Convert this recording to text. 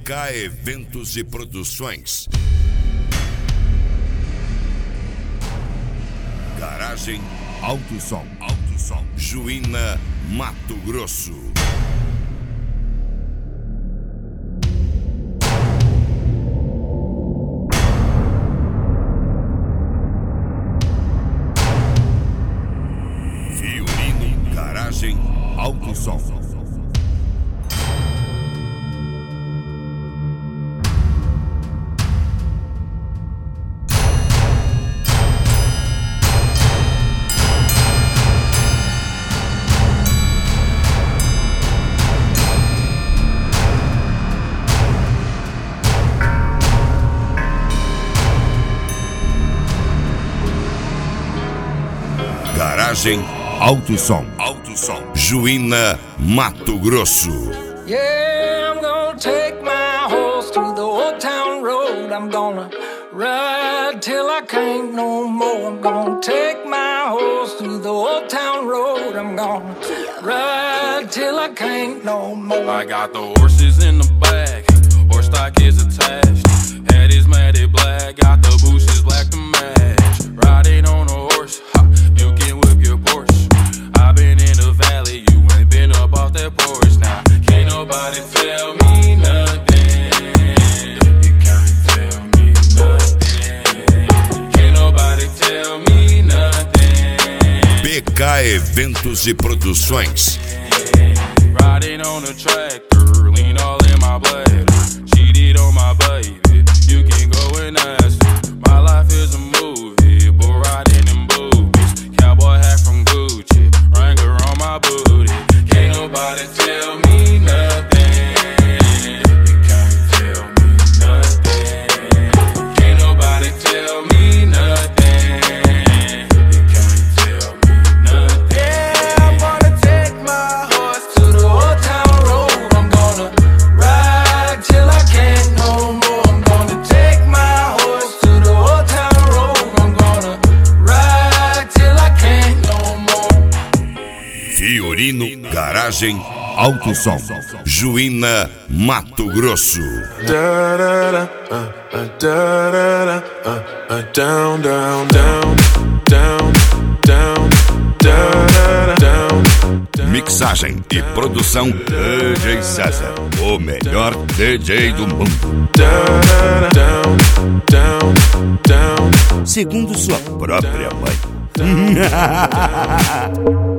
BK Eventos e Produções. Garagem Alto Som. Juína, Mato Grosso. Violino, Garagem Alto Som. Garagem Alto Som. Juína, Mato Grosso. Yeah, I'm gonna take my horse to the old town road. I'm gonna ride till I can't no more. I'm gonna take my horse to the old town road. I'm gonna ride till I can't no more. I got the horses in the back, horse stock is attached. Head is matted black, got the bushes black to match. Riding on a horse, ha, you can whip your Porsche. I've been in the valley, you ain't been up off that porch. Now, can't nobody tell me nothing. You can't tell me nothing. Can't nobody tell me nothing. BK Eventos e Produções. Riding on a tractor, lean all in my bladder. Cheated on my baby, you can go and ask her. My life is a movie, bull riding in boobies. Cowboy hat from Gucci, Wrangler on my booty. Can't nobody tell me nothing. You can't tell me nothing. Can't nobody tell me nothing. You can't tell me nothing. Yeah, I'm gonna take my horse to the old town road. I'm gonna ride till I can't no more. I'm gonna take my horse to the old town road. I'm gonna ride till I can't no more. Violino, Garagem Alto Som. Juína, Mato Grosso. Down, down, down, down, down, down. Mixagem e produção DJ César, o melhor DJ do mundo. Down, down, down. Segundo sua própria mãe.